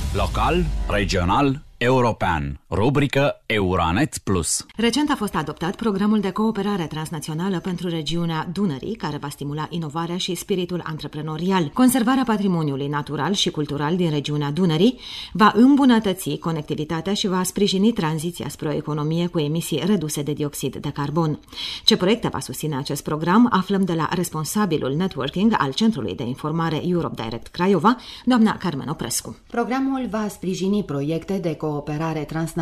Local, regional, european. Rubrică Euranet Plus. Recent a fost adoptat programul de cooperare transnațională pentru regiunea Dunării, care va stimula inovarea și spiritul antreprenorial. Conservarea patrimoniului natural și cultural din regiunea Dunării va îmbunătăți conectivitatea și va sprijini tranziția spre o economie cu emisii reduse de dioxid de carbon. Ce proiecte va susține acest program aflăm de la responsabilul networking al Centrului de Informare Europe Direct Craiova, doamna Carmen Oprescu. Programul va sprijini proiecte de cooperare transnațională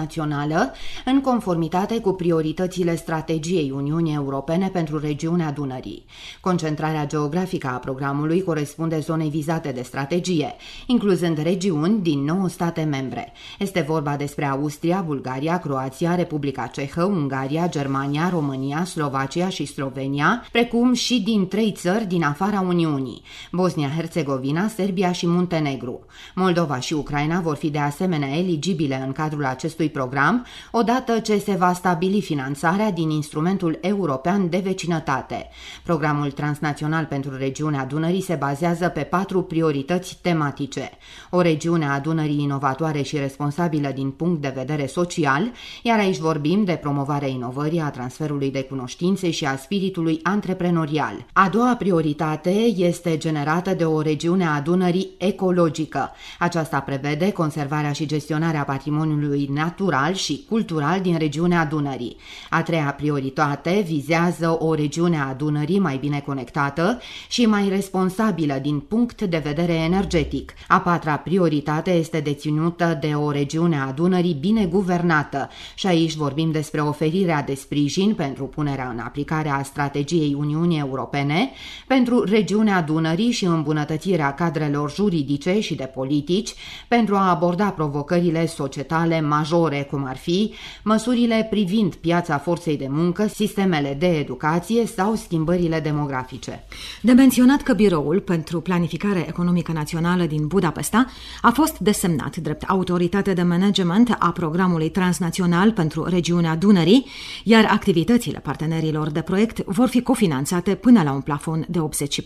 în conformitate cu prioritățile strategiei Uniunii Europene pentru regiunea Dunării. Concentrarea geografică a programului corespunde zonei vizate de strategie, incluzând regiuni din 9 state membre. Este vorba despre Austria, Bulgaria, Croația, Republica Cehă, Ungaria, Germania, România, Slovacia și Slovenia, precum și din 3 țări din afara Uniunii: Bosnia-Herzegovina, Serbia și Muntenegru. Moldova și Ucraina vor fi de asemenea eligibile în cadrul acestui program, odată ce se va stabili finanțarea din Instrumentul European de Vecinătate. Programul transnațional pentru regiunea Dunării se bazează pe 4 priorități tematice: o regiune a Dunării inovatoare și responsabilă din punct de vedere social, iar aici vorbim de promovarea inovării, a transferului de cunoștințe și a spiritului antreprenorial. A doua prioritate este generată de o regiune a Dunării ecologică. Aceasta prevede conservarea și gestionarea patrimoniului natural și cultural din regiunea Dunării. A treia prioritate vizează o regiune a Dunării mai bine conectată și mai responsabilă din punct de vedere energetic. A patra prioritate este deținută de o regiune a Dunării bine guvernată și aici vorbim despre oferirea de sprijin pentru punerea în aplicare a strategiei Uniunii Europene pentru regiunea Dunării și îmbunătățirea cadrelor juridice și de politici pentru a aborda provocările societale majore, cum ar fi măsurile privind piața forței de muncă, sistemele de educație sau schimbările demografice. De menționat că Biroul pentru Planificare Economică Națională din Budapesta a fost desemnat drept autoritate de management a programului transnațional pentru regiunea Dunării, iar activitățile partenerilor de proiect vor fi cofinanțate până la un plafon de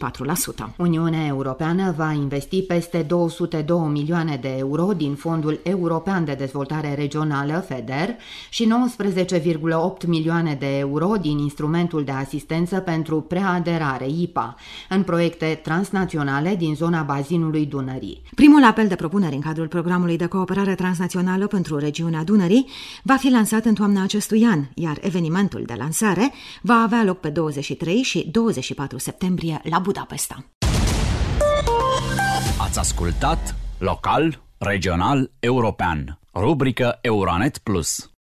84%. Uniunea Europeană va investi peste 202 milioane de euro din Fondul European de Dezvoltare Regională, FEDER, și 19,8 milioane de euro din Instrumentul de Asistență pentru Preaderare, IPA, în proiecte transnaționale din zona bazinului Dunării. Primul apel de propuneri în cadrul programului de cooperare transnațională pentru regiunea Dunării va fi lansat în toamna acestui an, iar evenimentul de lansare va avea loc pe 23 și 24 septembrie la Budapesta. Ați ascultat Local, regional, european. Rubrică Euranet Plus.